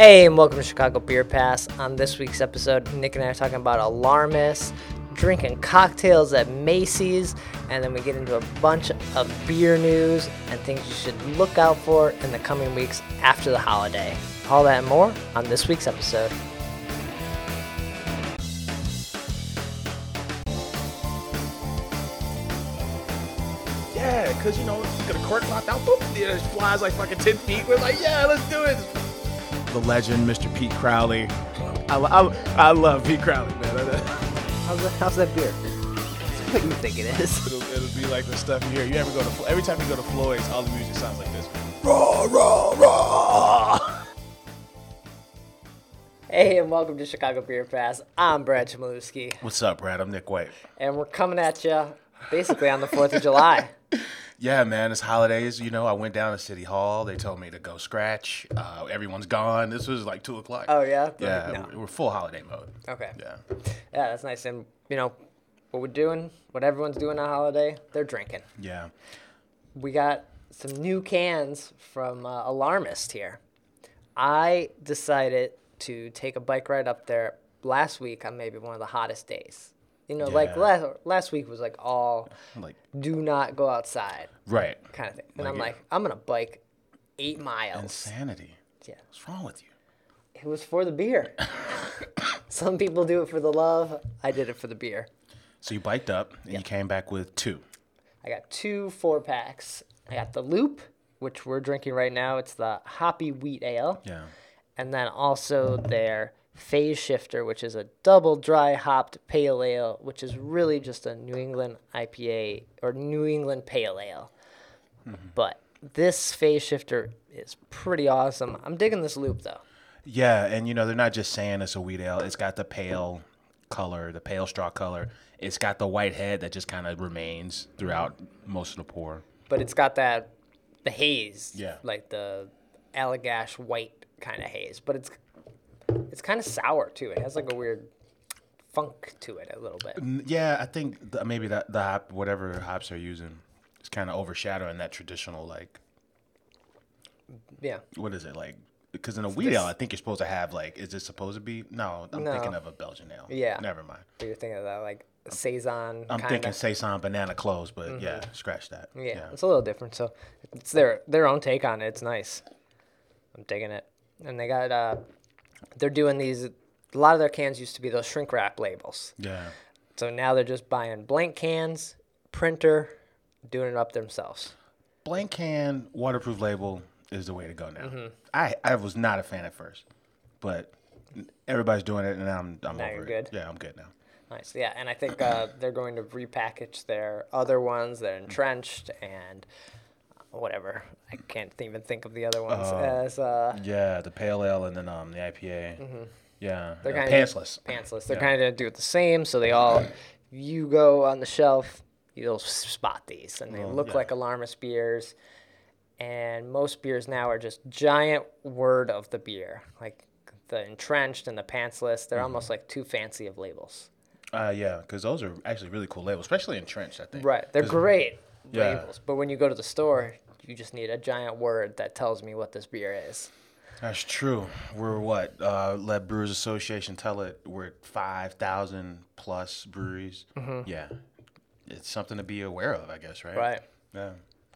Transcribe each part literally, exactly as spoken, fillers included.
Hey, and welcome to Chicago Beer Pass. On this week's episode, Nick and I are talking about alarmists, drinking cocktails at Macy's, and then we get into a bunch of beer news and things you should look out for in the coming weeks after the holiday. All that and more on this week's episode. Yeah, because, you know, you get a cork locked out, boop, it flies like fucking ten feet. We're like, yeah, let's do it. The legend, Mister Pete Crowley. I, I, I love Pete Crowley, man. How's that, how's that beer? It's what you think it is. It'll, it'll be like the stuff you hear. You ever go to, every time you go to Floyd's, all the music sounds like this. Raw, raw, raw. Hey, and welcome to Chicago Beer Pass. I'm Brad Chmielewski. What's up, Brad? I'm Nick White. And we're coming at you basically on the fourth of July. Yeah, man, it's holidays. You know, I went down to City Hall. They told me to go scratch. Uh, everyone's gone. This was like two o'clock. Oh, yeah? Yeah, No. we're, we're full holiday mode. Okay. Yeah. Yeah, that's nice. And, you know, what we're doing, what everyone's doing on holiday, they're drinking. Yeah. We got some new cans from uh, Alarmist here. I decided to take a bike ride up there last week on maybe one of the hottest days. You know, Yeah. like last, last week was like all Like, do not go outside right. kind of thing. And Like I'm it- like, I'm going to bike eight miles. Insanity. Yeah. What's wrong with you? It was for the beer. Some people do it for the love. I did it for the beer. So you biked up and you came back with two. I got two four packs. I got the Loop, which we're drinking right now. It's the Hoppy Wheat Ale. Yeah. And then also their Phase Shifter, which is a double dry hopped pale ale, which is really just a New England I P A or New England pale ale. Mm-hmm. But this Phase Shifter is pretty awesome. I'm digging this Loop though. Yeah, and you know, they're not just saying it's a wheat ale. It's got the pale color, the pale straw color. It's got the white head that just kind of remains throughout most of the pour. But it's got that, the haze. Yeah. Like the Allagash white kind of haze. But it's it's kind of sour too. It has like a weird funk to it a little bit. N- Yeah, I think the, maybe that the hop, whatever hops they're using, is kind of overshadowing that traditional, like, Yeah. what is it, like, because in a wheat this- ale, I think you're supposed to have, like, is it supposed to be? No, I'm No. thinking of a Belgian ale. Yeah. Never mind. So you're thinking of that like Saison I'm kinda. thinking Saison banana clothes, but yeah, scratch that. Yeah, it's a little different. So it's their their own take on it. It's nice. I'm digging it. And they got uh, they're doing these. A lot of their cans used to be those shrink wrap labels. Yeah. So now they're just buying blank cans, printer, doing it up themselves. Blank can waterproof label is the way to go now. Mm-hmm. I, I was not a fan at first, but everybody's doing it, and I'm I'm Now over you're it. good? Yeah, I'm good now. Nice. Yeah, and I think uh, they're going to repackage their other ones. They're entrenched and whatever. I can't even think of the other ones as uh, Yeah, the pale ale and then um the I P A. Yeah, They're uh, kinda- pantsless. pantsless. They're Yeah. kind of do it the same, so they all, you go on the shelf, you'll spot these, and they Well, look yeah. like Alarmist beers. And most beers now are just giant word of the beer, like the entrenched and the pantsless. They're almost like too fancy of labels. Uh, yeah, because those are actually really cool labels, especially entrenched, I think. Right, they're 'Cause- great Yeah. labels, but when you go to the store, you just need a giant word that tells me what this beer is. That's true. We're what? Uh, let Brewers Association tell it. We're at five thousand plus breweries. Mm-hmm. Yeah, it's something to be aware of, I guess, right? Right. Yeah.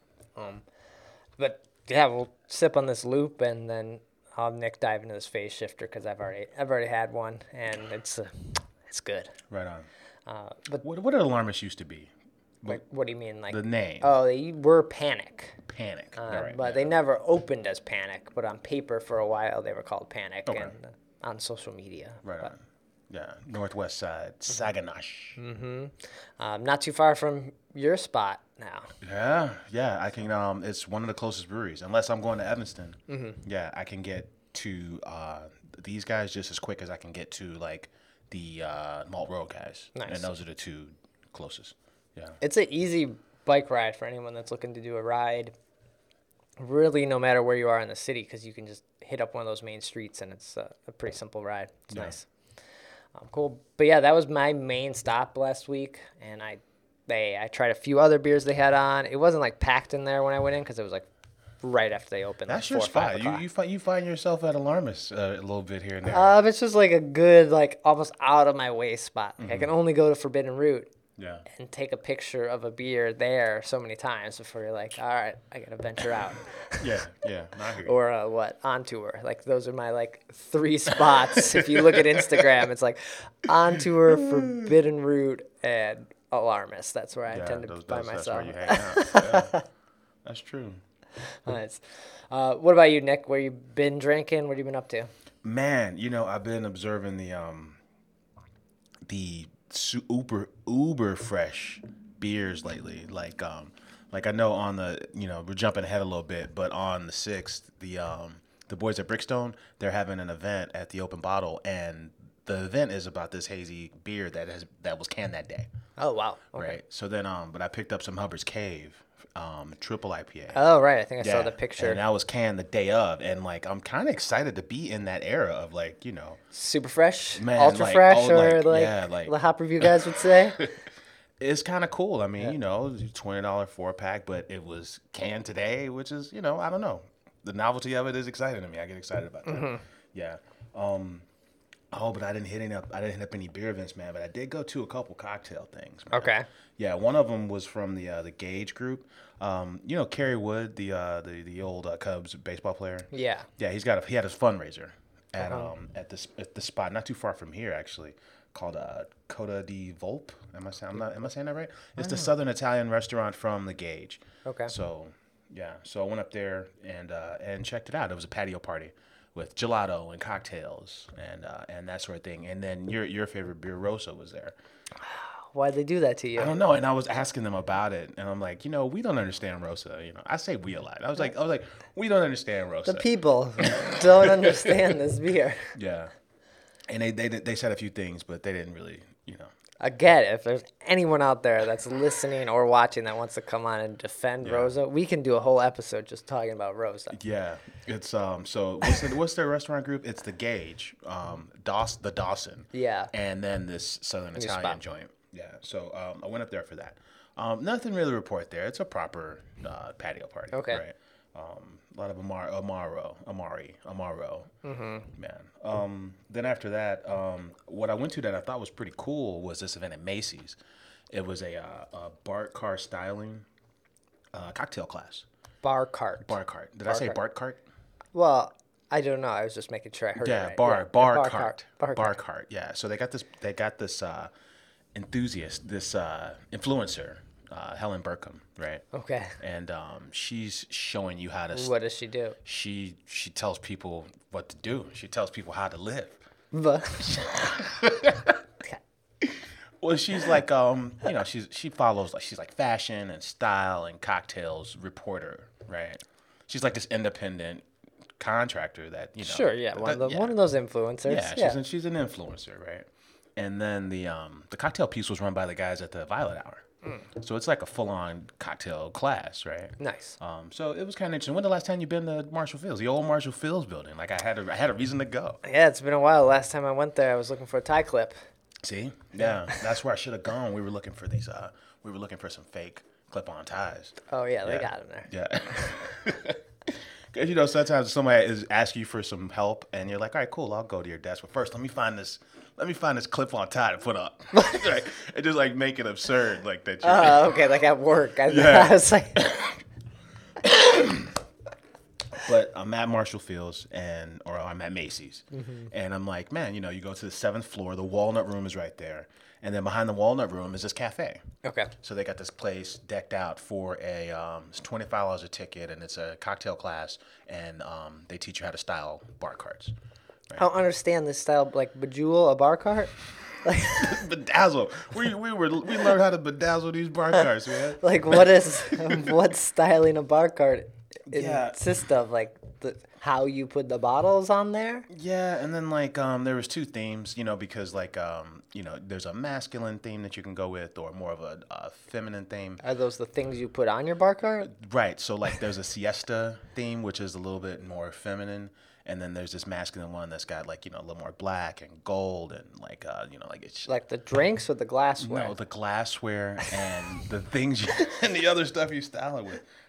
But yeah, we'll sip on this Loop, and then I'll have Nick dive into this Phase Shifter because I've already I've already had one, and it's uh, it's good. Right on. Uh, but What what did alarmists used to be? like, what do you mean, like? The name. Oh, they were Panic, Panic. uh, All right. but yeah. they never opened as Panic. But on paper, for a while, they were called Panic, Okay. and uh, on social media. Right But, on. Yeah, Northwest Side, Saginash. um, not too far from your spot now. Yeah, yeah. I can. Um, it's one of the closest breweries. Unless I'm going to Evanston. Mm-hmm. Yeah, I can get to uh, these guys just as quick as I can get to like the uh, Malt Road guys. Nice. And those are the two closest. Yeah. It's an easy bike ride for anyone that's looking to do a ride. Really, no matter where you are in the city, because you can just hit up one of those main streets, and it's a, a pretty simple ride. It's Yeah. nice. Um, cool. But yeah, that was my main stop last week, and I they I tried a few other beers they had on. It wasn't like packed in there when I went in because it was like right after they open. That's like your four or five spot. You o'clock. you find you find yourself at Alarmist uh, a little bit here and there. Um, it's just like a good, like almost out of my way spot. Like Mm-hmm. I can only go to Forbidden Root yeah. and take a picture of a beer there so many times before you're like, all right, I gotta venture out. Yeah. Yeah. I hear you. Or uh, what, on tour. Like those are my like three spots. If you look at Instagram, it's like on tour, Forbidden Root, and Alarmist. That's where I yeah, tend to those, by those, that's myself. where you hang out. Yeah. That's true. Nice. Uh, what about you, Nick? Where you been drinking? What have you been up to? Man, you know, I've been observing the um the su- uber uber fresh beers lately. Like um like I know on the, you know, we're jumping ahead a little bit, but on the sixth, the um the boys at Brickstone, they're having an event at the Open Bottle, and the event is about this hazy beer that has that was canned that day. Oh wow. Okay. Right. So then um but I picked up some Hubbard's Cave um triple I P A. Oh right, I think I saw the picture. And that was canned the day of, and like I'm kind of excited to be in that era of, like, you know, Super fresh, Man, ultra like, fresh, oh, or like, like, yeah, like- the hop review guys would say. it's kind of cool. I mean, you know, twenty dollar four pack, but it was canned today, which is, you know, I don't know. The novelty of it is exciting to me. I get excited about that. Mm-hmm. Yeah. Um, oh, but I didn't hit any up. I didn't hit up any beer events, man. But I did go to a couple cocktail things. Man. Okay. Yeah, one of them was from the uh, the Gage group. Um, you know, Kerry Wood, the uh, the the old uh, Cubs baseball player. Yeah. Yeah, he's got a, he had his fundraiser at Uh-huh. um at this at the spot not too far from here, actually, called uh, Coda di Volpe. Am I saying I'm not, am I saying that right? It's the Southern Italian restaurant from the Gage. Okay. So yeah, so I went up there and uh, and checked it out. It was a patio party with gelato and cocktails and uh, and that sort of thing. And then your your favorite beer, Rosa, was there. Why'd they do that to you? I don't know, and I was asking them about it, and I'm like, you know, we don't understand Rosa. You know, I say we a lot. I was like, I was like, we don't understand Rosa. The people don't understand this beer. Yeah, and they they they said a few things, but they didn't really, you know. I get it. If there's anyone out there that's listening or watching that wants to come on and defend Yeah. Rosa, we can do a whole episode just talking about Rosa. Yeah, it's um. So what's the, what's their restaurant group? It's the Gage, um, Daws the Dawson. Yeah. And then this Southern New Italian spot. joint. Yeah. So um, I went up there for that. Um, nothing really to report there. It's a proper uh, patio party. Okay. Right. Um, a lot of Amar, Amaro, Amari, Amaro. Mm-hmm. Man. Um, then after that, um, what I went to that I thought was pretty cool was this event at Macy's. It was a, uh, a Bart car styling uh, cocktail class. Bar cart. Bar cart. Did Bar I say cart. Bart cart? Well, I don't know. I was just making sure I heard it Yeah, right. bar, Yeah, bar, bar cart, Bar, bar cart. cart. Yeah, so they got this. They got this uh, enthusiast, this uh, influencer, uh, Helen Burkham, right? Okay. And um, she's showing you how to. s- What does she do? She she tells people what to do. She tells people how to live. But Well, she's like um, you know, she's she follows like she's like fashion and style and cocktails reporter, right? She's like this independent contractor that you know. sure, yeah, one of that- the, yeah. one of those influencers. Yeah, Yeah. she's, an, she's an influencer, right? And then the um the cocktail piece was run by the guys at the Violet Hour. So it's like a full-on cocktail class, right? Nice. Um, so it was kind of interesting. When the last time you been to Marshall Fields, the old Marshall Fields building? Like I had a I had a reason to go. Yeah, it's been a while. Last time I went there, I was looking for a tie clip. See, yeah, that's where I should have gone. We were looking for these. Uh, we were looking for some fake clip-on ties. Oh yeah, they Yeah. got him there. Yeah. Because, you know, sometimes somebody is asking you for some help, and you're like, all right, cool, I'll go to your desk. But first, let me find this let me find this clip-on tie to put up. Right? And just, like, make it absurd, like that. You Oh, okay, like at work. I, Yeah. I was like, But I'm at Marshall Fields, and or I'm at Macy's. And I'm like, man, you know, you go to the seventh floor, the Walnut Room is right there. And then behind the Walnut Room is this cafe. okay. So they got this place decked out for a um, it's twenty-five dollars a ticket, and it's a cocktail class, and um, they teach you how to style bar carts. I don't understand this style, like bejewel a bar cart. Like, Bedazzle. We we were we learned how to bedazzle these bar carts, man. like what is what styling a bar cart Yeah. consist of? Like the how you put the bottles on there. Yeah, and then like um, there was two themes, you know, because like um, you know, there's a masculine theme that you can go with, or more of a, a feminine theme. Are those the things you put on your bar cart? Right. So like there's a siesta theme, which is a little bit more feminine. And then there's this masculine one that's got like, you know, a little more black and gold and like, uh, you know, like it's Like the drinks or the glassware? no, the glassware and the things you, and the other stuff you style it with.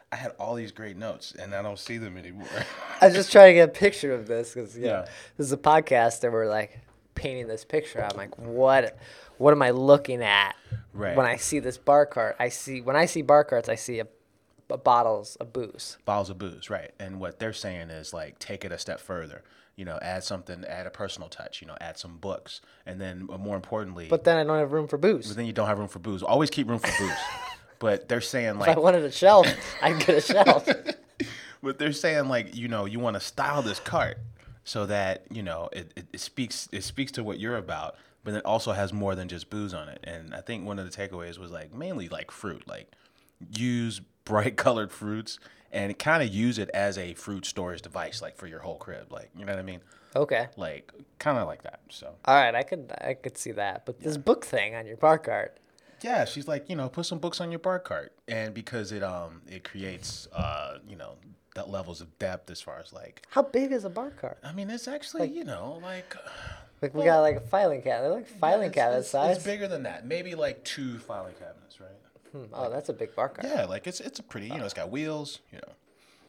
I had all these great notes, and I don't see them anymore. I was just trying to get a picture of this because, yeah, Yeah. this is a podcast and we're like painting this picture. I'm like, what, what am I looking at Right. when I see this bar cart? I see when I see bar carts, I see a, a bottles of booze. Bottles of booze, right? And what they're saying is like, take it a step further. You know, add something, add a personal touch. You know, add some books, and then uh, more importantly, But then I don't have room for booze. but then you don't have room for booze. Always keep room for booze. But they're saying If like, I wanted a shelf, I'd get a shelf. but they're saying like, you know, you want to style this cart so that you know it, it, it speaks it speaks to what you're about, but it also has more than just booze on it. And I think one of the takeaways was like mainly like fruit, like use bright colored fruits and kind of use it as a fruit storage device, like for your whole crib, like you know what I mean, Okay. like kind of like that. So All right, I could I could see that. But this book thing on your bar cart. yeah, she's like, you know, put some books on your bar cart, and because it um it creates uh you know that levels of depth as far as like. How big is a bar cart? I mean, it's actually, you know, like... Like we got like a filing cabinet. They're like filing it's, cabinet it's, size. It's bigger than that. Maybe like two filing cabinets, right? Hmm, oh, that's a big bar cart. Yeah, like it's it's a pretty, you know, it's got wheels, you know.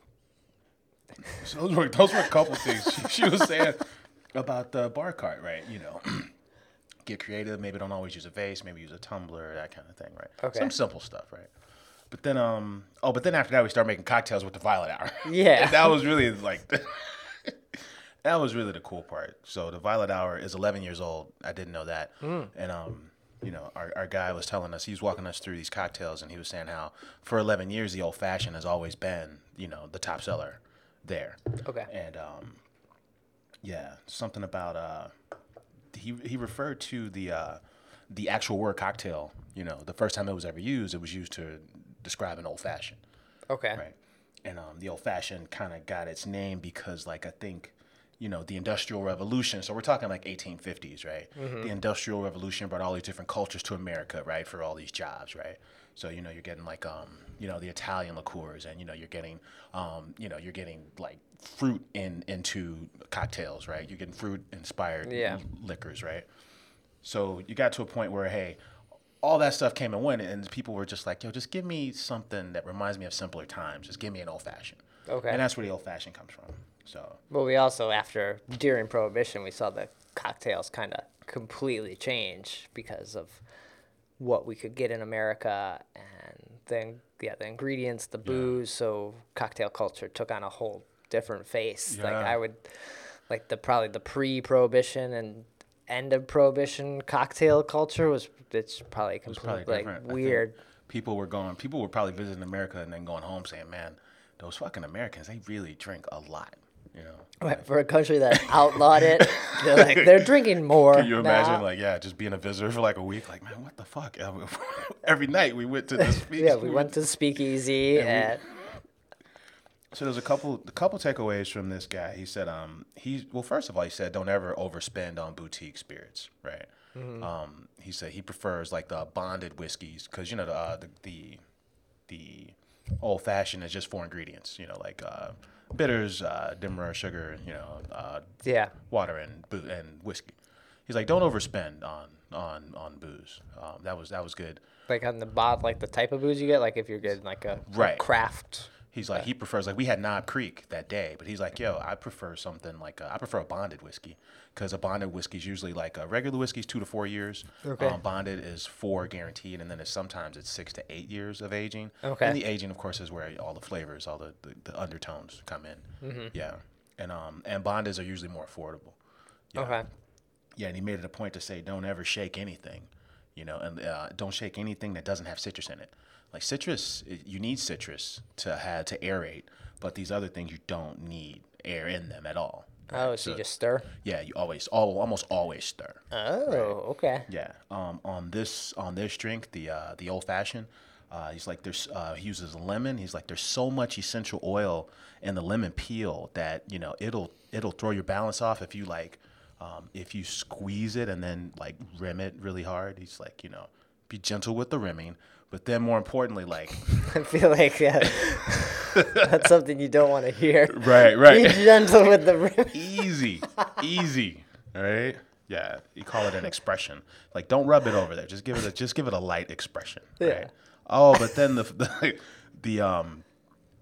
So those were, those were a couple things she, she was saying about the bar cart, right? You know, get creative. Maybe don't always use a vase. Maybe use a tumbler, that kind of thing, right? Okay. Some simple stuff, right? But then, um, oh, but then after that, we started making cocktails with the Violet Hour. Yeah. And that was really like, that was really the cool part. So the Violet Hour is eleven years old. I didn't know that. Mm. And, um, you know, our, our guy was telling us, he was walking us through these cocktails, and he was saying how for eleven years, the Old Fashioned has always been, you know, the top seller there. Okay. And, um, yeah, something about, uh, he, he referred to the, uh, the actual word cocktail. You know, the first time it was ever used, it was used to describe an old fashioned. Okay. Right. And um, the old fashioned kind of got its name because, like, I think, you know, the Industrial Revolution. So we're talking like eighteen fifties, right? Mm-hmm. The Industrial Revolution brought all these different cultures to America, right, for all these jobs, right? So, you know, you're getting like, um, you know, the Italian liqueurs, and, you know, you're getting, um, you know, you're getting like fruit in into cocktails, right? You're getting fruit inspired Yeah. liquors, right? So you got to a point where, hey, all that stuff came and went, and people were just like, yo, just give me something that reminds me of simpler times. Just give me an old fashioned. Okay. And that's where the old fashioned comes from. So. Well, we also, after, during Prohibition, we saw the cocktails kind of completely change because of what we could get in America and then, yeah, the ingredients, the booze. So cocktail culture took on a whole different face. Yeah. Like, I would, like, the probably the pre-Prohibition and end of Prohibition cocktail culture was, it's probably completely, Probably like, different. I think weird. People were going, people were probably visiting America and then going home saying, man, those fucking Americans, they really drink a lot, you know? Right, for a country that outlawed it, they're like, they're drinking more. Can you imagine, now. like, yeah, just being a visitor for like a week? Like, man, what the fuck? Every night we went to the speak. Yeah, we went to Speakeasy And we- and So there's a couple, a couple takeaways from this guy. He said, um, he well, first of all, he said, don't ever overspend on boutique spirits, right? Mm-hmm. Um, he said he prefers like the bonded whiskeys because you know the uh, the the, the old fashioned is just four ingredients, you know, like uh, bitters, uh, demerara, sugar, you know, uh, yeah. water and boo- and whiskey. He's like, don't overspend on on on booze. Um, that was that was good. Like on the bot, like the type of booze you get, like if you're getting like a, a Right. craft. He's like, he prefers, like, we had Knob Creek that day, but he's like, yo, I prefer something like, a, I prefer a bonded whiskey, because a bonded whiskey is usually like, a regular whiskey is two to four years. Okay. Um, bonded is four guaranteed, and then it's sometimes it's six to eight years of aging. Okay. And the aging, of course, is where all the flavors, all the, the, the undertones come in. Mm-hmm. Yeah. And um and bondeds are usually more affordable. Yeah. Okay. Yeah, and he made it a point to say, don't ever shake anything, you know, and uh, don't shake anything that doesn't have citrus in it. Like citrus, you need citrus to have to aerate, but these other things you don't need air in them at all. Oh, so, you just stir? Yeah, you always, all, almost always stir. Oh, okay. Yeah. Um, on this on this drink, the uh, the old fashioned, uh, he's like there's uh, he uses lemon. He's like there's so much essential oil in the lemon peel that you know it'll it'll throw your balance off if you like um, if you squeeze it and then like rim it really hard. He's like you know be gentle with the rimming, but then more importantly like I feel like yeah, that's something you don't want to hear. right right Be gentle with the rim. easy easy all right. Yeah, you call it an expression. Like, don't rub it over there. Just give it a just give it a light expression. Right? Yeah. Oh, but then the the, the um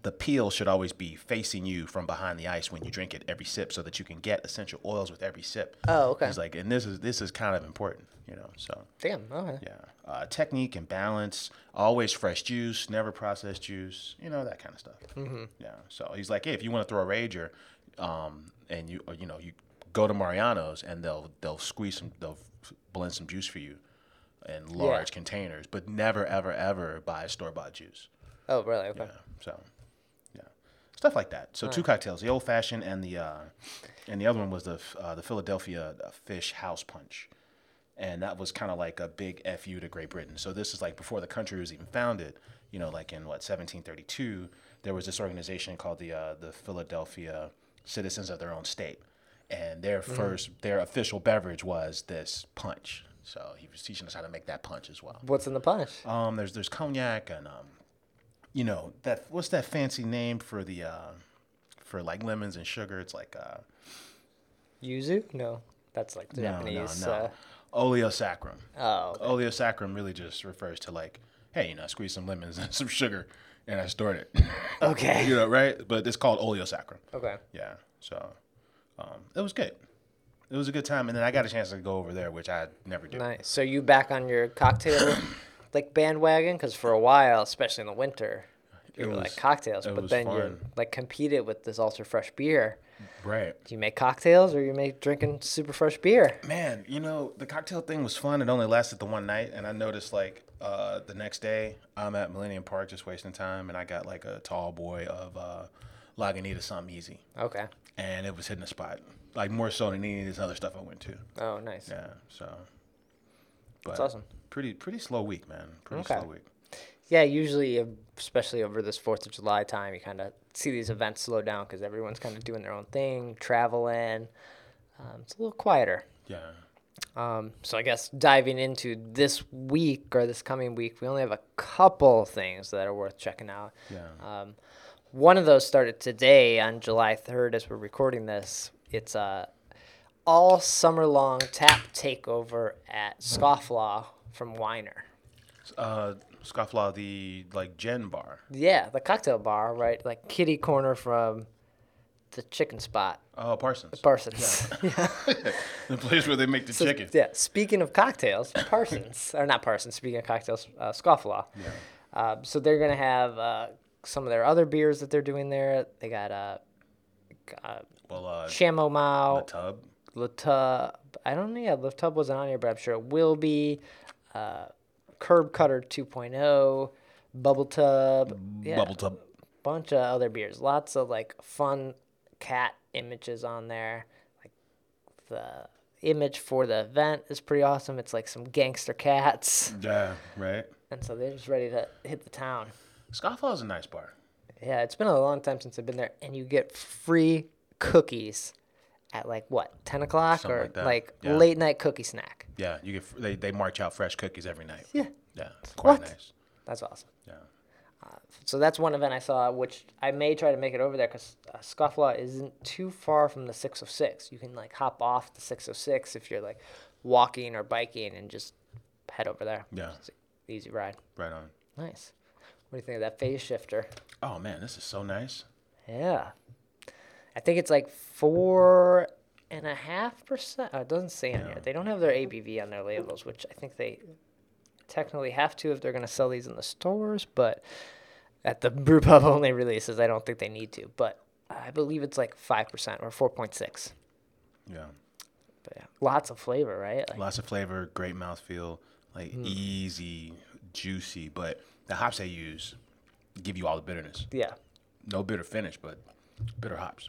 the peel should always be facing you from behind the ice when you drink it every sip, so that you can get essential oils with every sip. Oh, okay. He's like, and this is this is kind of important, you know. So Damn. Okay. yeah, uh, technique and balance. Always fresh juice, never processed juice. You know, that kind of stuff. Mm-hmm. Yeah. So he's like, hey, if you want to throw a rager, um, and you or, you know you go to Mariano's and they'll they'll squeeze some they'll blend some juice for you in large Yeah. containers, but never ever ever buy store bought juice. Oh, really? Okay. Yeah. So yeah, stuff like that. So two cocktails: the old fashioned and the uh, and the other one was the uh, the Philadelphia Fish House Punch. And that was kind of like a big F U to Great Britain. So this is like before the country was even founded, you know, like in what, seventeen thirty-two, there was this organization called the uh, the Philadelphia Citizens of Their Own State. And their mm-hmm. first, their official beverage was this punch. So he was teaching us how to make that punch as well. What's in the punch? Um, there's there's cognac and, um, you know, that what's that fancy name for the, uh, for like lemons and sugar? It's like, uh, Yuzu? No, that's like Japanese. No, no, no. Uh, Oleosaccharum. Oh. Okay. Oleosaccharum really just refers to like, hey, you know, I squeezed some lemons and some sugar and I stored it. Okay. You know, right? But it's called oleosaccharum. Okay. Yeah. So um, it was good. It was a good time. And then I got a chance to go over there, which I never do. Nice. So you back on your cocktail like bandwagon? Because for a while, especially in the winter, you It were was- like cocktails, it but was then you fun. like competed with this ultra fresh beer. Right. Do you make cocktails or you make drinking super fresh beer? Man, you know, the cocktail thing was fun. It only lasted the one night. And I noticed like uh, the next day, I'm at Millennium Park just wasting time. And I got like a tall boy of uh, Lagunitas something easy. Okay. And it was hitting the spot. Like more so than any of this other stuff I went to. Oh, nice. Yeah, so. But That's awesome. Pretty pretty slow week, man. Pretty Okay. slow week. Yeah, usually, uh, especially over this fourth of July time, you kind of see these events slow down because everyone's kind of doing their own thing, traveling. Um, it's a little quieter. Yeah. Um, so I guess diving into this week or this coming week, we only have a couple things that are worth checking out. Yeah. Um, one of those started today on July third as we're recording this. It's a all summer long tap takeover at Scofflaw from Weiner. Uh, Scofflaw, the like Gen bar. Yeah, the cocktail bar, right? Like kitty corner from the chicken spot. Oh, Parsons. Parsons. Yeah. The place where they make the So, chicken. yeah. Speaking of cocktails, Parsons, or not Parsons, speaking of cocktails, uh, Scofflaw. Yeah. Um, so they're going to have uh, some of their other beers that they're doing there. They got uh, uh, Well, uh, Chameau the Mao, tub. Le Tub. I don't know. Yeah, Le Tub wasn't on here, but I'm sure it will be. Uh, Curb Cutter two point oh, Bubble Tub. Yeah, Bubble tub. bunch of other beers. Lots of like fun cat images on there. Like the image for the event is pretty awesome. It's like some gangster cats. Yeah, right. And so they're just ready to hit the town. Scofflaw's a nice bar. Yeah, it's been a long time since I've been there. And you get free cookies at like what, ten o'clock? Something or like that. like Yeah. late night cookie snack. Yeah, you get they they march out fresh cookies every night. Yeah. Yeah, it's quite What? nice. That's awesome. Yeah. So that's one event I saw, which I may try to make it over there because uh, Scofflaw isn't too far from the six oh six. You can like hop off the six oh six if you're like walking or biking and just head over there. Yeah. It's an easy ride. Right on. Nice. What do you think of that phase shifter? Oh man, this is so nice. Yeah. I think it's like four and a half percent. Oh, it doesn't say on Yeah. here. They don't have their A B V on their labels, which I think they technically have to if they're going to sell these in the stores, but at the brewpub only releases, I don't think they need to. But I believe it's like five percent or four point six. Yeah. But yeah, lots of flavor, right? Like, Lots of flavor, great mouthfeel, like Mm. easy, juicy. But the hops they use give you all the bitterness. yeah, No bitter finish, but bitter hops.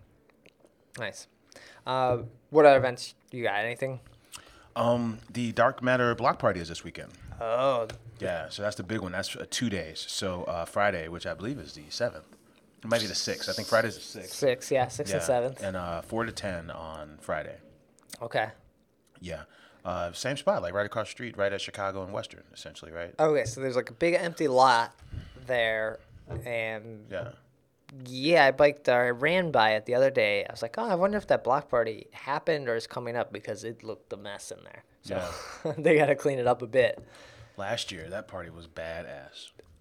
nice. Uh, what other events you got? Anything? Um, the Dark Matter block party is this weekend. Oh, Yeah, so that's the big one. That's uh, two days. So uh, Friday, which I believe is the seventh. It might be the sixth. I think Friday's the sixth. six, yeah, six and seventh. And uh, four to ten on Friday. Okay. Yeah. Uh, same spot, like right across the street, right at Chicago and Western, essentially, right? Okay, so there's like a big empty lot there, and Yeah. yeah, I biked. Or I ran by it the other day. I was like, oh, I wonder if that block party happened or is coming up because it looked a mess in there. So they got to clean it up a bit. Last year, that party was badass.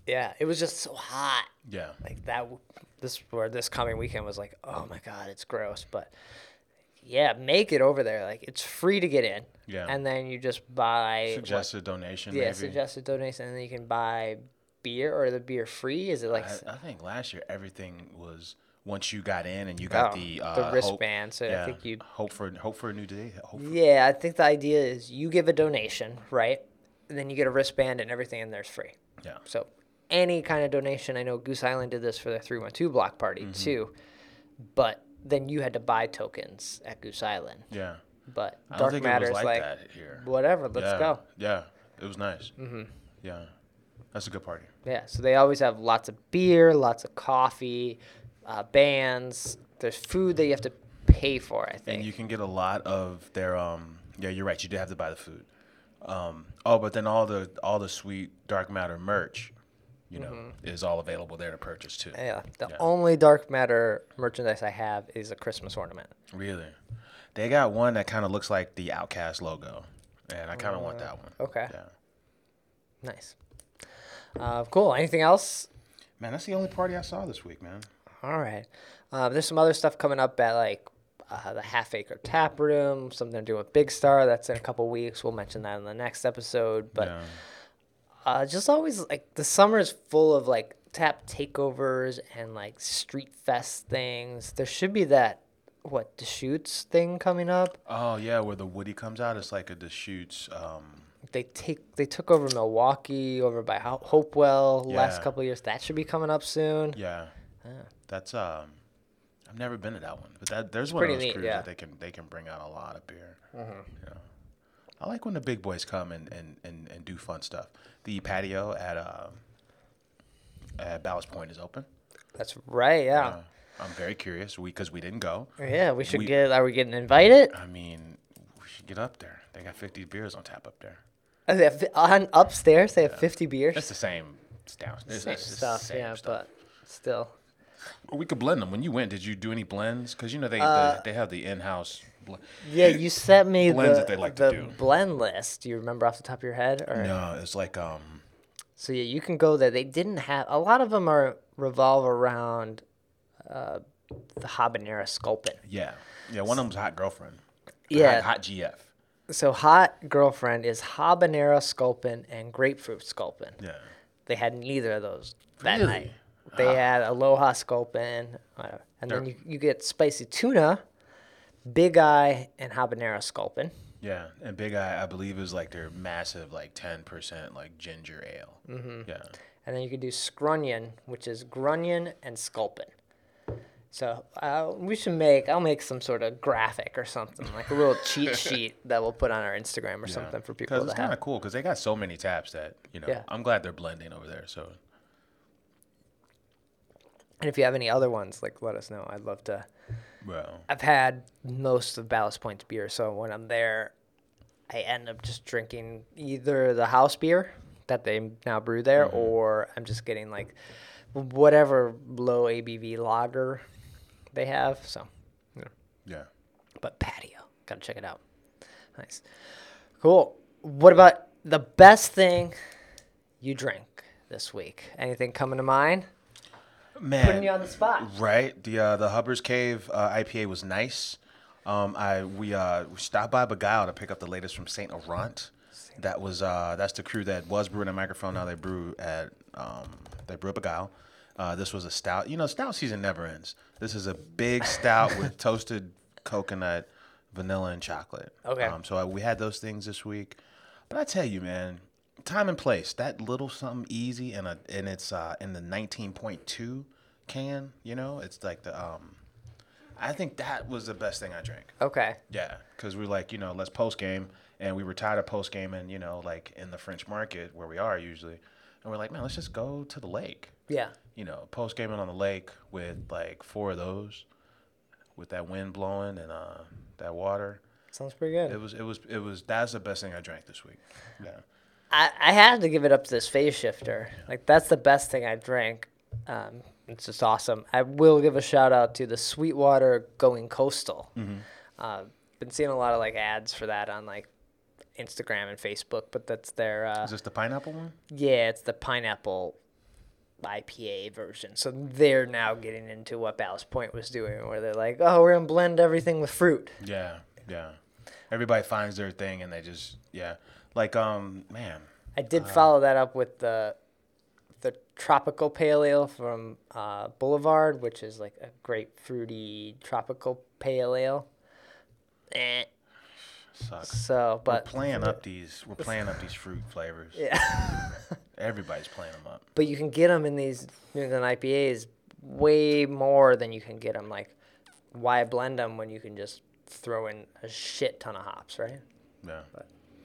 Yeah, it was just so hot. Yeah. Like that, this or this coming weekend was like, oh my god, it's gross. But yeah, make it over there. Like it's free to get in. Yeah. And then you just buy Suggested donation, yeah, maybe. suggested donation, and then you can buy beer or the beer free. Is it like I, I think last year everything was once you got in and you got oh, the uh, the wristband. Hope, So yeah, I think you hope for hope for a new day. Hope for, yeah, I think the idea is you give a donation, right? And then you get a wristband and everything in there's free. yeah. So any kind of donation, I know Goose Island did this for their three one two block party Mm-hmm. too, but then you had to buy tokens at Goose Island. Yeah. But I don't Dark think Matter it is was like, like, that here. whatever, let's yeah. go. Yeah. It was nice. Mm-hmm. Yeah. That's a good party. Yeah, so they always have lots of beer, lots of coffee, uh, bands. There's food that you have to pay for, I think. And you can get a lot of their um yeah, you're right, you did have to buy the food. Um oh, but then all the all the sweet Dark Matter merch, you know, Mm-hmm. is all available there to purchase too. Yeah, the Yeah. only Dark Matter merchandise I have is a Christmas ornament. Really? They got one that kind of looks like the Outcast logo, and I kind of want that one. Okay. Yeah. Nice. Uh, cool. Anything else? Man, that's the only party I saw this week, man. All right. Uh, there's some other stuff coming up at like uh, the Half Acre Tap Room, something to do with Big Star. That's in a couple weeks. We'll mention that in the next episode. But yeah. uh, just always like the summer is full of like tap takeovers and like street fest things. There should be that what Deschutes thing coming up. Oh yeah, where the Woody comes out, it's like a Deschutes. Um, They take they took over Milwaukee over by Ho- Hopewell last Yeah. couple of years. That should be coming up soon. yeah, Yeah. that's um, I've never been to that one, but that there's one of pretty those neat, crews yeah. that they can they can bring out a lot of beer. Mm-hmm. You know, I like when the big boys come and, and, and, and do fun stuff. The patio at uh, at Ballast Point is open. That's right. Yeah. Uh, I'm very curious because we, we didn't go. Yeah. We should we- get. Are we getting invited? I mean, we should get up there. They got fifty beers on tap up there. Oh, they have, on upstairs, they have fifty beers. It's the same stuff. It's, Same it's the stuff, same yeah, stuff. but still. We could blend them. When you went, did you do any blends? Because you know they, Uh, they they have the in-house. Bl- Yeah, you sent me Blends the, that they like to the do. blend list. Do you remember off the top of your head? Or no, it's like um. so yeah, you can go there. They didn't have a lot of them are revolve around uh, the habanero sculpin. Yeah, yeah. One of them's Hot Girlfriend. Yeah. Hot, hot G F. So hot girlfriend is habanero sculpin and grapefruit sculpin. Yeah. They had neither of those that Really? night. They had aloha sculpin, whatever. And then They're- you, you get spicy tuna, big eye, and habanero sculpin. Yeah, and Big Eye, I believe, is like their massive, like ten percent, like ginger ale. Mm-hmm. Yeah. And then you could do scrunion, which is grunion and sculpin. So uh, we should make, I'll make some sort of graphic or something, like a little cheat sheet that we'll put on our Instagram or something for people Because to it's kind have. of cool because they got so many taps that, you know, Yeah. I'm glad they're blending over there. So, And if you have any other ones, like let us know. I'd love to. well, I've had most of Ballast Point's beer, so when I'm there, I end up just drinking either the house beer that they now brew there, Mm-hmm. or I'm just getting like whatever low A B V lager they have. So, you know. yeah. But patio, gotta check it out. Nice, cool. What about the best thing you drank this week? Anything coming to mind? Man. Putting you on the spot. Right. The uh, the Hubbard's Cave uh, I P A was nice. Um, I we uh we stopped by Beguile to pick up the latest from Saint Laurent. That was uh that's the crew that was brewing at Microphone. Now they brew at um they brew at Beguile. Uh, this was a stout. You know, stout season never ends. This is a big stout with toasted coconut, vanilla, and chocolate. Okay. Um, so uh, we had those things this week. But I tell you, man, time and place. That little something easy, and a and it's uh, in the nineteen point two can. You know, it's like the um. I think that was the best thing I drank. Okay. Yeah, because we were like, you know, let's post game, and we were tired of post gaming, you know, like in the French Market where we are usually, and we're like, man, let's just go to the lake. Yeah. You know, post gaming on the lake with like four of those, with that wind blowing and uh that water. Sounds pretty good. It was it was it was that's the best thing I drank this week. Yeah. I, I had to give it up to this phase shifter. Like that's the best thing I drank. Um, it's just awesome. I will give a shout out to the Sweetwater Going Coastal. Mm-hmm. Uh, been seeing a lot of like ads for that on like Instagram and Facebook, but that's their uh, Is this the pineapple one? yeah, it's the pineapple I P A version. So they're now getting into what Ballast Point was doing, where they're like, oh, we're going to blend everything with fruit. Yeah, yeah. Everybody finds their thing, and they just, yeah. Like, um, man. I did uh, follow that up with the the tropical pale ale from uh, Boulevard, which is like a great fruity tropical pale ale. Eh. Sucks. So, but we're playing up these. We're playing up these fruit flavors. Yeah. Everybody's playing them up. But you can get them in these New England I P As way more than you can get them. Like, why blend them when you can just throw in a shit ton of hops, right? Yeah. But,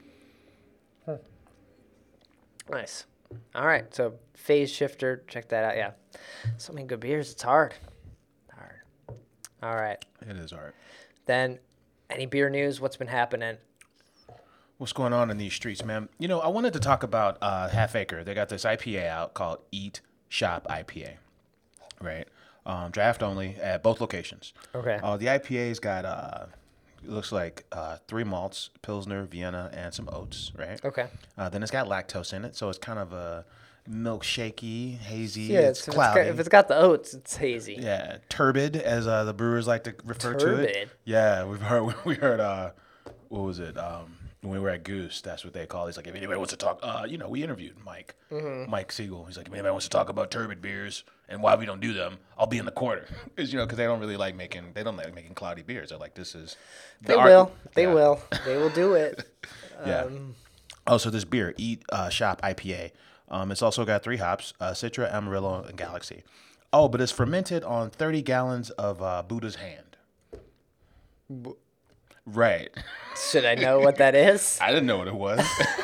hmm. Nice. All right. So Phase Shifter, check that out. Yeah. So many good beers. It's hard. Hard. All right. It is hard. Then, any beer news? What's been happening? What's going on in these streets, man? You know, I wanted to talk about uh, Half Acre. They got this I P A out called Eat Shop I P A, right? Um, draft only at both locations. Okay. Uh, the I P A's got, uh, it looks like uh, three malts, Pilsner, Vienna, and some oats, right? Okay. Uh, then it's got lactose in it, so it's kind of a milkshakey, hazy. Yeah, it's, it's cloudy. If it's, got, if it's got the oats, it's hazy. Yeah, turbid, as uh, the brewers like to refer to it. Turbid? Yeah, we've heard, we heard, uh, what was it? Um, when we were at Goose, that's what they call it. He's like, if anybody wants to talk, uh, you know, we interviewed Mike, mm-hmm. Mike Siegel. He's like, if anybody wants to talk about turbid beers and why we don't do them, I'll be in the corner. Because, you know, because they don't really like making, they don't like making cloudy beers. They're like, this is. The they art- will. They yeah. will. They will do it. yeah. Um, oh, so this beer, Eat uh, Shop I P A. Um, it's also got three hops, uh, Citra, Amarillo, and Galaxy. Oh, but it's fermented on thirty gallons of uh, Buddha's hand. B- right. Should I know what that is? I didn't know what it was.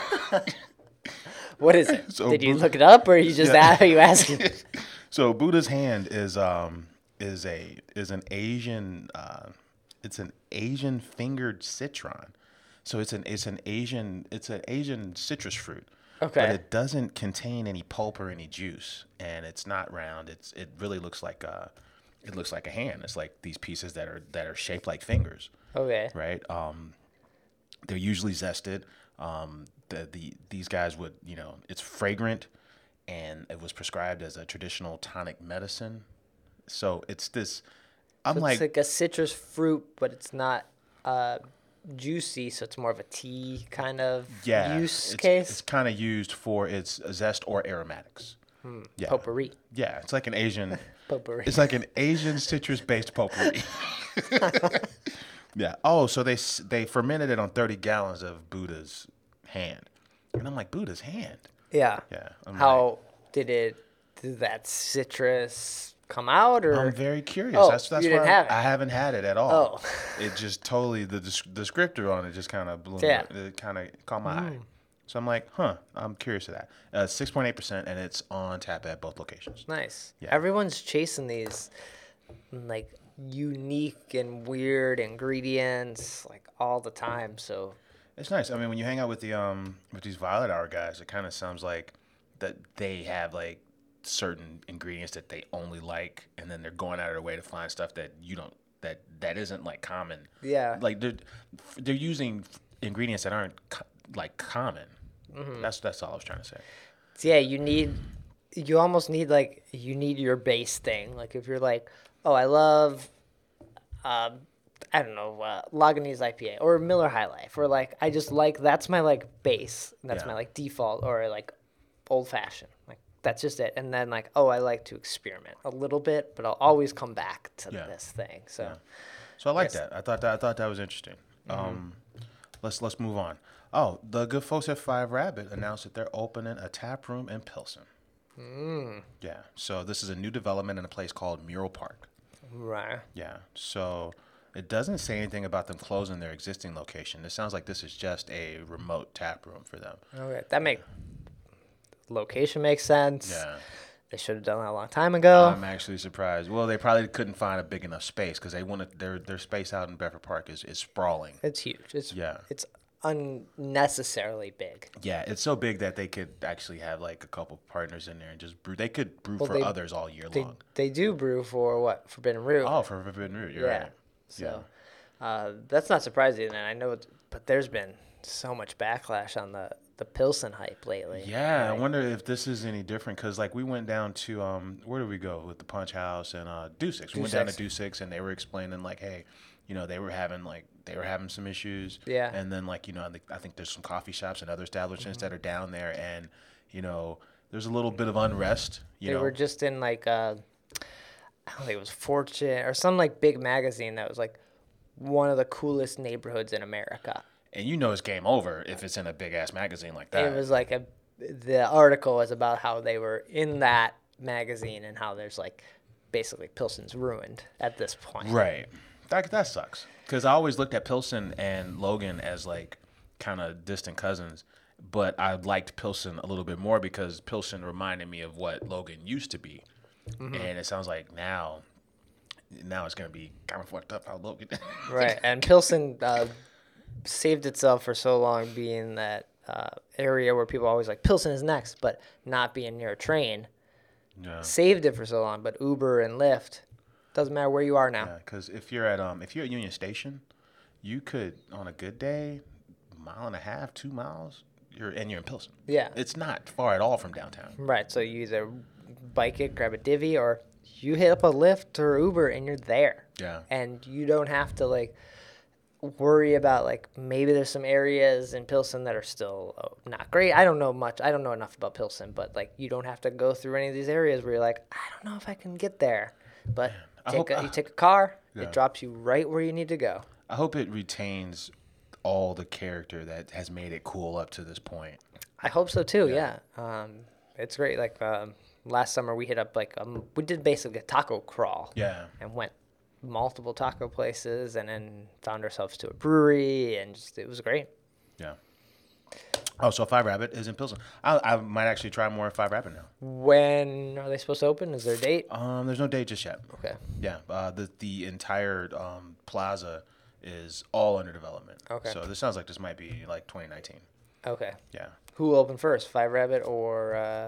What is it? So Did you Buddha- look it up, or are you just Yeah. are you asking? So Buddha's hand is um is a is an Asian uh, it's an Asian fingered citron. So it's an it's an Asian it's an Asian citrus fruit. Okay. But it doesn't contain any pulp or any juice, and it's not round. It's it really looks like a it looks like a hand. It's like these pieces that are that are shaped like fingers. Okay. Right. Um, they're usually zested. Um, the the these guys would you know it's fragrant, and it was prescribed as a traditional tonic medicine. So it's this. I'm so like it's like a citrus fruit, but it's not uh, juicy, so it's more of a tea kind of yeah, use it's, case. It's kind of used for its zest or aromatics. Hmm. Yeah. Potpourri. Yeah, it's like an Asian. Potpourri. It's like an Asian citrus-based potpourri. Yeah. Oh, so they they fermented it on thirty gallons of Buddha's hand, and I'm like, Buddha's hand. Yeah. Yeah. I'm How like, did it? Did that citrus come out, or I'm very curious. Oh, that's that's you why didn't have it. I haven't had it at all. Oh. It just totally the des- descriptor on it just kind of blew. Yeah. Me, it kind of caught my Mm. eye. So I'm like, huh. I'm curious of that. Uh, six point eight percent, and it's on tap at both locations. Nice. Yeah. Everyone's chasing these, like, unique and weird ingredients like all the time. So It's nice. I mean, when you hang out with the um with these Violet Hour guys, it kind of sounds like that they have like certain ingredients that they only like, and then they're going out of their way to find stuff that you don't that that isn't like common. yeah, Like they're they're using ingredients that aren't co- like common. Mm-hmm. That's that's all I was trying to say. So, yeah, you need, you almost need like, you need your base thing. Like if you're like, oh, I love, um, I don't know, uh, Lagunitas I P A or Miller High Life, or like, I just like, that's my like base. That's Yeah. my like default, or like old fashioned. Like that's just it. And then like, oh, I like to experiment a little bit, but I'll always come back to Yeah. this thing. So, Yeah. So I like Yes. that. I thought that I thought that was interesting. Um, let's let's move on. Oh, the good folks at Five Rabbit announced that they're opening a tap room in Pilsen. mm, Yeah. So this is a new development in a place called Mural Park. right. Yeah. So it doesn't say anything about them closing their existing location. It sounds like this is just a remote tap room for them. Okay, that make location makes sense. Yeah. They should have done that a long time ago. I'm actually surprised. Well, they probably couldn't find a big enough space because they wanted their their space out in Bedford Park is, is sprawling. It's huge. It's Yeah. It's unnecessarily big. Yeah, it's so big that they could actually have like a couple partners in there and just brew. They could brew Well, for they- others all year They long. they do brew for what Forbidden Root. Oh, for Forbidden Root, you're yeah. right. So uh, that's not surprising, and I know, it's, but there's been so much backlash on the the Pilsen hype lately. Yeah, Like, I wonder if this is any different because, like, we went down to um, where did we go with the Punch House and uh, Deuce. We went down to Deuce, and they were explaining like, hey, you know, they were having like they were having some issues. Yeah. And then like you know, I think, I think there's some coffee shops and other establishments mm-hmm. that are down there, and you know, there's a little bit of unrest. You they know, were just in like uh, I don't think it was Fortune or some like big magazine that was like one of the coolest neighborhoods in America. And you know it's game over if it's in a big ass magazine like that. It was like a, the article was about how they were in that magazine and how there's like basically Pilsen's ruined at this point. Right. That that sucks. Because I always looked at Pilsen and Logan as like kind of distant cousins, but I liked Pilsen a little bit more because Pilsen reminded me of what Logan used to be. Mm-hmm. And it sounds like now, now it's going to be kind of fucked up how Logan. Right. And Pilsen uh, saved itself for so long being that uh, area where people are always like, Pilsen is next, but not being near a train. Yeah. Saved it for so long, but Uber and Lyft, doesn't matter where you are now. Yeah, because if you're at um if you're at Union Station, you could on a good day, mile and a half, two miles, you're and you're in Pilsen. Yeah. It's not far at all from downtown. Right. So you either bike it, grab a divvy, or you hit up a Lyft or Uber and you're there. Yeah. And you don't have to like worry about like maybe there's some areas in Pilsen that are still oh, not great. I don't know much. I don't know enough about Pilsen, but like you don't have to go through any of these areas where you're like, I don't know if I can get there. But take hope, a, you take a car, yeah. it drops you right where you need to go. I hope it retains all the character that has made it cool up to this point. I hope so too. Yeah, yeah. Um, it's great. Like um, last summer, we hit up like um, we did basically a taco crawl. Yeah, and went multiple taco places, and then found ourselves to a brewery, and just it was great. Yeah. Oh, so Five Rabbit is in Pilsen. I, I might actually try more Five Rabbit now. When are they supposed to open? Is there a date? Um, there's no date just yet. Okay. Yeah, uh, the the entire um, plaza is all under development. Okay. So this sounds like this might be like twenty nineteen. Okay. Yeah. Who will open first, Five Rabbit or uh,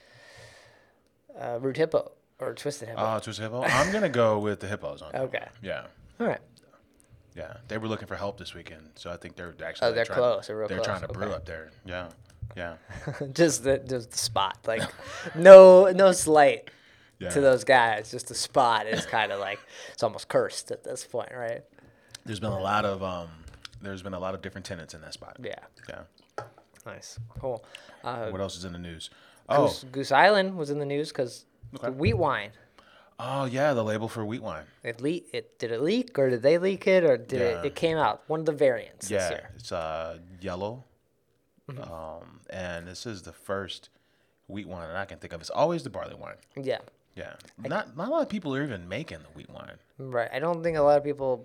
uh, Root Hippo or Twisted Hippo? Oh, uh, Twisted Hippo. I'm gonna go with the Hippos on. Okay. Yeah. All right. Yeah, they were looking for help this weekend, so I think they're actually. Oh, they're trying, close. They're real They're close. trying to okay. brew up there. Yeah, yeah. just the just the spot, like no no slight yeah. to those guys. Just the spot is kind of like it's almost cursed at this point, right? There's been a lot of um, there's been a lot of different tenants in that spot. Yeah. Yeah. Nice. Cool. Uh, what else is in the news? Goose, Oh, Goose Island was in the news because okay. the wheat wine. Oh yeah, the label for wheat wine. It le- It did it leak or did they leak it or did Yeah. it? It came out one of the variants Yeah, this year. it's uh yellow, Mm-hmm. um, and this is the first wheat wine that I can think of. It's always the barley wine. Yeah. Yeah, not not a lot of people are even making the wheat wine. Right. I don't think a lot of people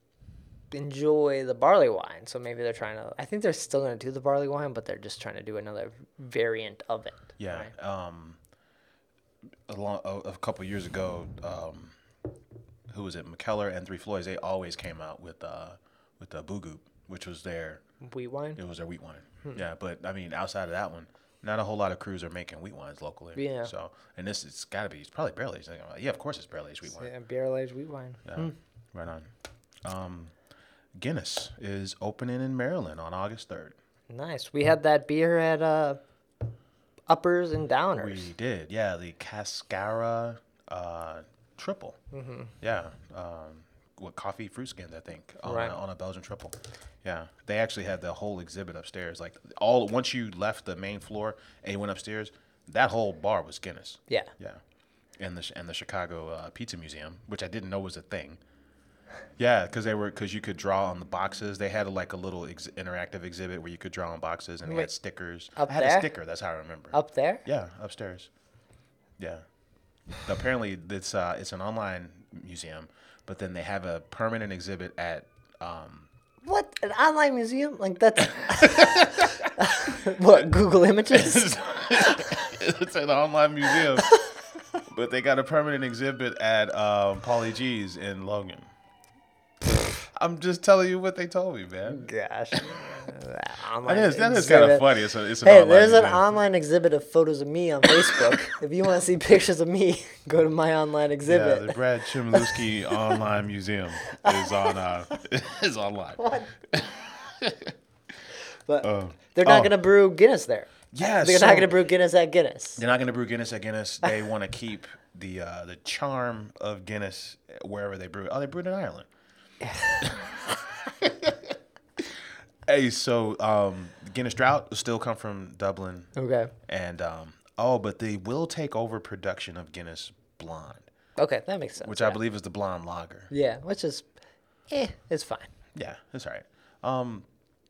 enjoy the barley wine, so maybe they're trying to. I think they're still going to do the barley wine, but they're just trying to do another variant of it. Yeah. Right? Um. A, long, a, a couple years ago, um, who was it? McKellar and Three Floyds. They always came out with uh with the Boo Goop, which was their wheat wine. It was their wheat wine. Hmm. Yeah, but I mean, outside of that one, not a whole lot of crews are making wheat wines locally. Yeah. So, and this it's got to be. It's probably barrel aged. Yeah, of course it's barrel aged wheat wine. Yeah, barrel aged wheat wine. Yeah. Hmm. Right on. Um, Guinness is opening in Maryland on August third. Nice. We had that beer at uh, Uppers and Downers. We did, yeah. The Cascara uh, triple. Mm-hmm. Yeah. Um, with coffee fruit skins, I think, on, right. a, on a Belgian triple. Yeah. They actually had the whole exhibit upstairs. Like all once you left the main floor and you went upstairs, that whole bar was Guinness. Yeah. Yeah. And the and the Chicago uh, Pizza Museum, which I didn't know was a thing. Yeah, because they were because you could draw on the boxes. They had a, like a little ex- interactive exhibit where you could draw on boxes, and they Wait, had stickers. up I had there? a sticker. That's how I remember. Up there? Yeah, upstairs. Yeah. Apparently, it's uh, it's an online museum, but then they have a permanent exhibit at. Um, What, an online museum? Like that's what, Google Images? It's an online museum, but they got a permanent exhibit at um, Pauly G's in Logan. I'm just telling you what they told me, man. Gosh. That is that is kind of funny. It's, a, it's an hey, online there's museum. an online exhibit of photos of me on Facebook. If you want to see pictures of me, go to my online exhibit. Yeah, the Brad Chmielewski Online Museum is on uh, is online. What? But Uh, they're not oh. going to brew Guinness there. Yeah, They're so not going to brew Guinness at Guinness. they're not going to brew Guinness at Guinness. They want to keep the uh, the charm of Guinness wherever they brew it. Oh, they brewed in Ireland. Hey, so um, Guinness Drought will still come from Dublin. Okay. And, um, oh, but they will take over production of Guinness Blonde, Okay, that makes sense. which yeah. I believe is the blonde lager. Yeah, which is, eh, it's fine. Yeah, that's all right. Um,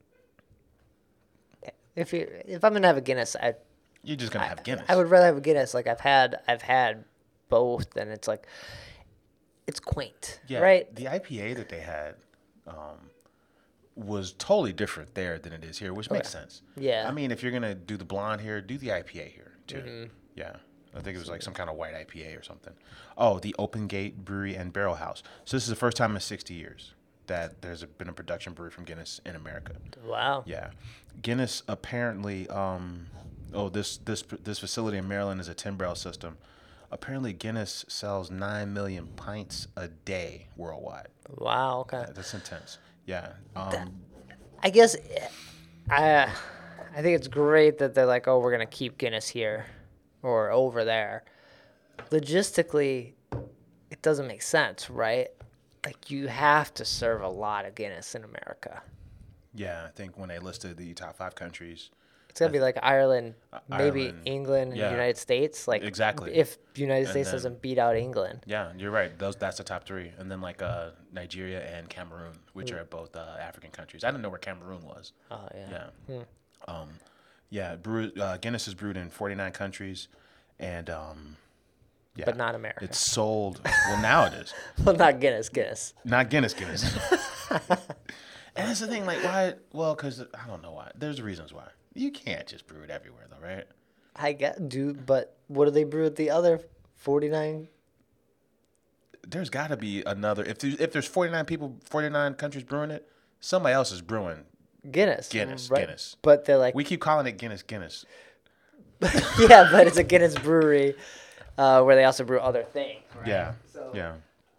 If you if I'm gonna have a Guinness, I you're just going to have Guinness. I would rather have a Guinness. Like I've had I've had both, and it's like it's quaint, yeah, right? The I P A that they had um, was totally different there than it is here, which makes sense. Yeah. I mean, if you're going to do the blonde here, do the I P A here, too. Yeah. I think it was like some kind of white I P A or something. Oh, the Open Gate Brewery and Barrel House. So this is the first time in sixty years that there's a, been a production brewery from Guinness in America. Wow. Yeah. Guinness apparently, um, oh, this, this, this facility in Maryland is a ten barrel system. Apparently Guinness sells nine million pints a day worldwide. Wow. Okay. Yeah, that's intense. Yeah. Um, I guess I I think it's great that they're like, oh, we're gonna keep Guinness here or over there. Logistically, it doesn't make sense, right? Like you have to serve a lot of Guinness in America. yeah, I think when they listed the top five countries, It's gonna be like Ireland, maybe Ireland, England, and yeah. the United States. Like Exactly. if the United And States then- doesn't beat out England. yeah, you're right. Those that's the top three, and then like uh, Nigeria and Cameroon, which are both uh, African countries. I didn't know where Cameroon was. Oh yeah. Yeah, um, yeah. Brew, uh, Guinness is brewed in forty-nine countries, and um, yeah, But not America. It's sold. Well, now it is Well, not Guinness, Guinness. not Guinness. Guinness. And that's the thing. Like, why? Well, because I don't know why. There's reasons why. You can't just brew it everywhere, though, right? I get, dude. But what do they brew at the other forty-nine? There's got to be another. If there's, if there's forty-nine people, forty-nine countries brewing it, somebody else is brewing Guinness. Guinness. right? Guinness. But they're like, We keep calling it Guinness. Guinness. yeah, but it's a Guinness brewery uh, where they also brew other things. Right? Yeah. So, Yeah.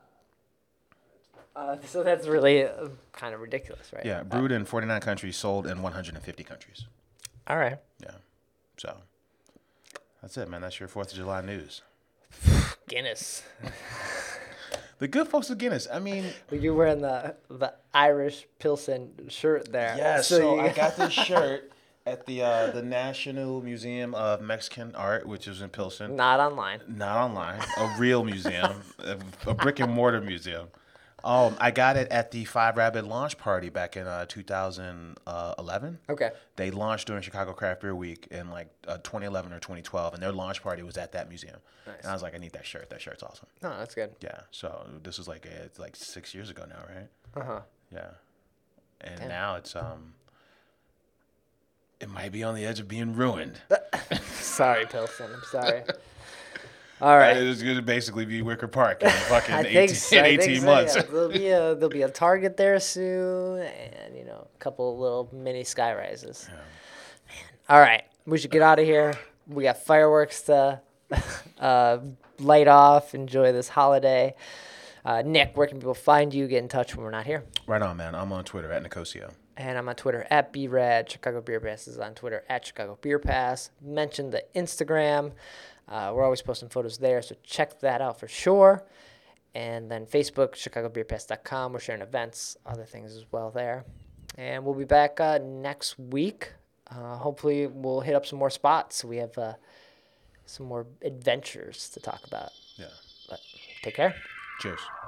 Uh, so that's really uh, kind of ridiculous, right? Yeah. Brewed in forty-nine countries, sold in one hundred fifty countries. All right. Yeah. So that's it, man. That's your fourth of July news. Guinness. The good folks of Guinness. I mean, You're wearing the the Irish Pilsen shirt there. yeah. So, you- I got this shirt at the uh, the National Museum of Mexican Art, which is in Pilsen. Not online. Not online. A real museum, a, a brick and mortar museum. Um, I got it at the Five Rabbit launch party back in uh, two thousand eleven. Okay. They launched during Chicago Craft Beer Week in like uh, twenty eleven or twenty twelve, and their launch party was at that museum. Nice. And I was like, I need that shirt. That shirt's awesome. No, that's good. Yeah. So this was like a, it's like six years ago now, right? Uh huh. Yeah. And Damn. now it's um, it might be on the edge of being ruined. Sorry, Pilsen. I'm sorry. All right. It's going to basically be Wicker Park in fucking I eighteen, think so. in I eighteen think so, months. yeah. There'll be a there'll be a Target there soon, and you know a couple little mini sky rises. Man. All right, we should get out of here. We got fireworks to uh, light off. Enjoy this holiday. Uh, Nick, where can people find you? Get in touch when we're not here. Right on, man. I'm on Twitter at Nicosio. And I'm on Twitter at B Rad. Chicago Beer Pass is on Twitter at Chicago Beer Pass. Mention the Instagram. Uh, we're always posting photos there, so check that out for sure. And then Facebook, chicago beer pass dot com. We're sharing events, other things as well there. And we'll be back uh, next week. Uh, hopefully, we'll hit up some more spots. We have uh, some more adventures to talk about. Yeah. But take care. Cheers.